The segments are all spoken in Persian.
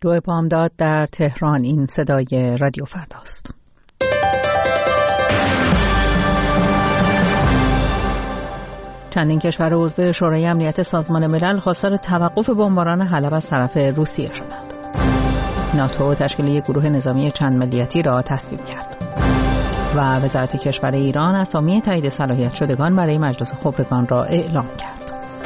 دو بامداد در تهران. این صدای رادیو فرداست. چندین کشور عضو شورای امنیت سازمان ملل خواستار توقف بمباران حلب از طرف روسیه شدند. ناتو تشکیل یک گروه نظامی چند ملیتی را تصویب کرد و وزارت کشور ایران اسامی تایید صلاحیت شدگان برای مجلس خبرگان را اعلام کرد.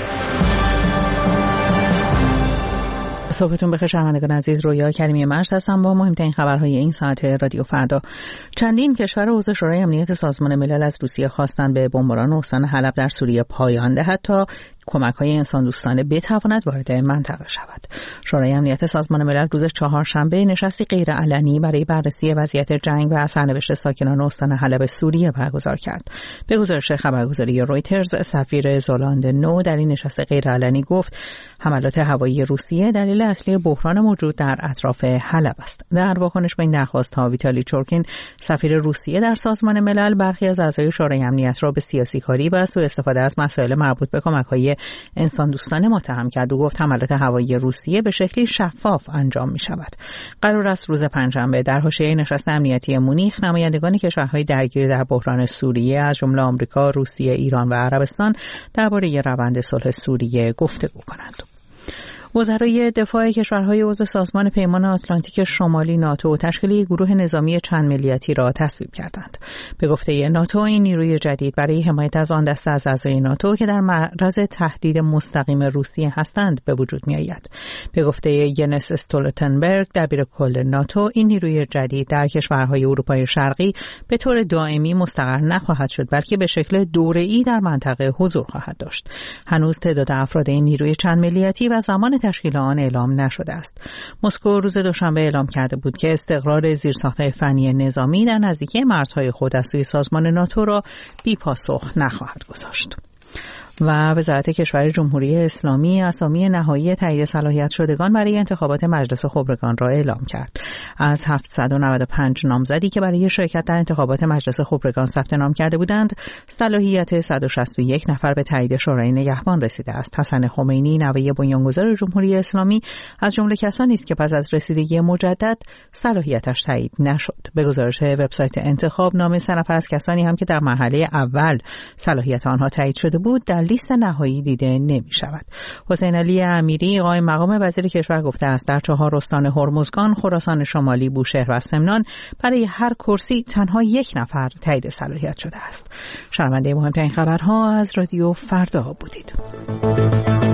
صبحتون بخیر شنوندگان عزیز، رویا کریمی مرز هستم با مهمترین خبرهای این ساعت رادیو فردا. چندین کشور عضو شورای امنیت سازمان ملل از روسیه خواستند به بمباران استان حلب در سوریه پایان دهد تا کمک‌های انسان‌دوستانه بتواند وارد منطقه شود. شورای امنیت سازمان ملل روز چهارشنبه نشستی غیرعلنی برای بررسی وضعیت جنگ و سرنوشت ساکنان استان حلب سوریه برگزار کرد. به گزارش خبرگزاری رویترز، سفیر زولاند نو در این نشست غیرعلنی گفت حملات هوایی روسیه دلیل اصلی بحران موجود در اطراف حلب است. در واکنش به این درخواست‌ها ویتالی چورکین، سفیر روسیه در سازمان ملل، برخی از اعضای شورای امنیت را به سیاسی‌کاری و سوء استفاده از مسائل مربوط به کمک‌های انسان دوستانه متهم کرد و گفت حملات هوایی روسیه به شکلی شفاف انجام می شود. قرار است روز پنجشنبه در حاشیه نشست امنیتی مونیخ نمایندگان کشورهای درگیر در بحران سوریه از جمله آمریکا، روسیه، ایران و عربستان درباره روند صلح سوریه گفتگو کنند. وزرای دفاع کشورهای عضو سازمان پیمان آتلانتیک شمالی ناتو تشکیل یک گروه نظامی چند ملیتی را تصویب کردند. به گفته ناتو این نیروی جدید برای حمایت از آن دسته از اعضای ناتو که در معرض تهدید مستقیم روسیه هستند به وجود می‌آید. به گفته ینس استولتنبرگ دبیرکل ناتو، این نیروی جدید در کشورهای اروپای شرقی به طور دائمی مستقر نخواهد شد بلکه به شکل دوره‌ای در منطقه حضور خواهد داشت. هنوز تعداد افراد این نیروی چند ملیتی و زمان تشکیل آن اعلام نشده است. مسکو روز دوشنبه اعلام کرده بود که استقرار زیرساخت‌های فنی نظامی در نزدیکی مرزهای خود از سوی سازمان ناتو را بی پاسخ نخواهد گذاشت. و وزارت کشور جمهوری اسلامی اسامی نهایی تایید صلاحیت شدگان برای انتخابات مجلس خبرگان را اعلام کرد. از 795 نامزدی که برای شرکت در انتخابات مجلس خبرگان ثبت نام کرده بودند، صلاحیت 161 نفر به تایید شورای نگهبان رسیده است. حسن خمینی، نوه بنیانگذار جمهوری اسلامی، از جمله کسانی است که پس از رسیدگی مجدد صلاحیتش تایید نشد. به گزارش وبسایت انتخاب، نام 3 نفر از کسانی هم که در مرحله اول صلاحیت آنها تایید شده بود در لیست نهایی دیده نمی شود. حسین علی امیری، قائم مقام وزیر کشور، گفته است در 4 استان هرمزگان، خراسان شمالی، بوشهر و سمنان برای هر کرسی تنها 1 نفر تایید صلاحیت شده است. شنونده مهمترین خبرها از رادیو فردا بودید.